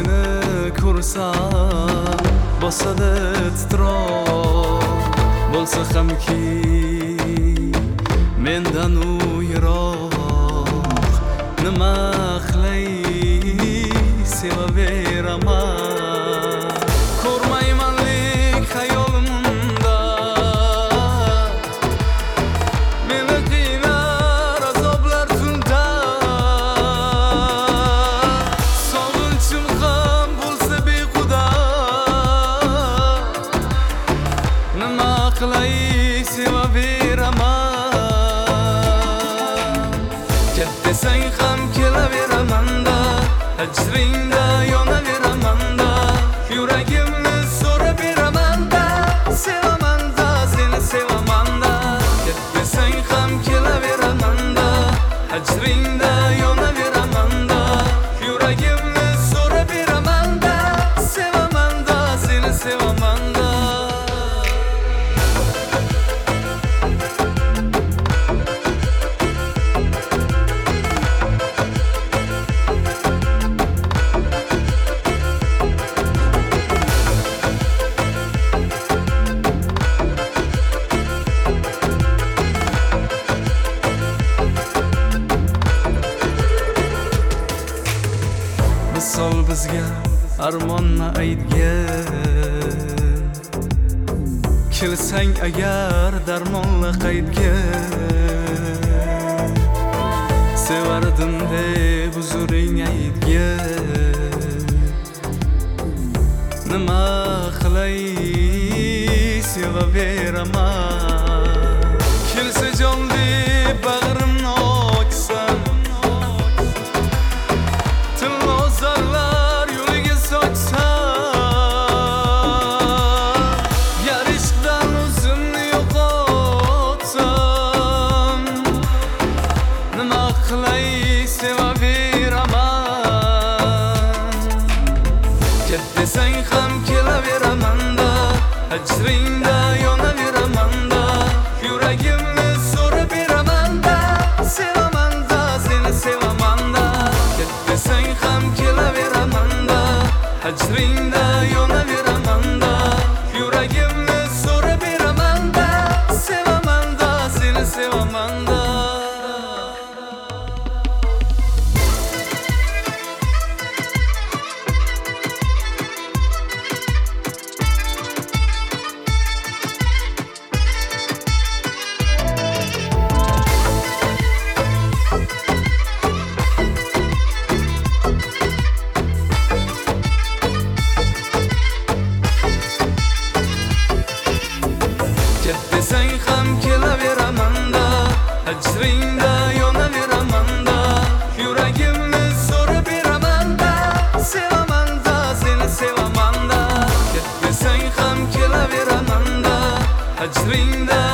seni ko'rsam bosadi titroq, bo'lsa hamki mendan u yiroq. Nima qilay sevaveraman, ko'rmaymanlik xayolimda meni qiynar azoblar tunda. Sog'inchim ham bo'lsa behuda, nima qilay sevaveraman. Ket desang ham kelaveraman-da, hijringda yonaveraman-da, yuragimni so'rab beraman-da, sevaman-da, seni sevaman-da. Ket desang ham kelaveraman-da, hijringda yonaveraman-da, yuragimni so'rab beraman-da, sevaman-da, seni sevaman-da. Misol bizga armonni aytgan, kelsang agar darmonla qaytgan, sevardim deb huzuring aytgan. Nima qilay sevaveraman, kelsa jon deb bag'rimni ochsam, tilozorlar yo'liga sochsam, gar ishqdan o'zimni yo'qotsam, nima qilay sevaveraman. Ket desang ham kelaveraman-da, hijringda yonaveraman-da, yuragimni so'rab beraman-da, sevaman-da, seni sevaman-da. Ket desang ham kelaveraman-da, hijringda yonaveraman-da, yuragimni so'rab beraman-da, sevaman-da, seni sevaman-da. Ket desang ham kelaveraman-da, hijringda yonaveraman-da, yuragimni so'rab beraman-da, sevaman-da, seni sevaman-da. Ket desang ham kelaveraman-da, hijringda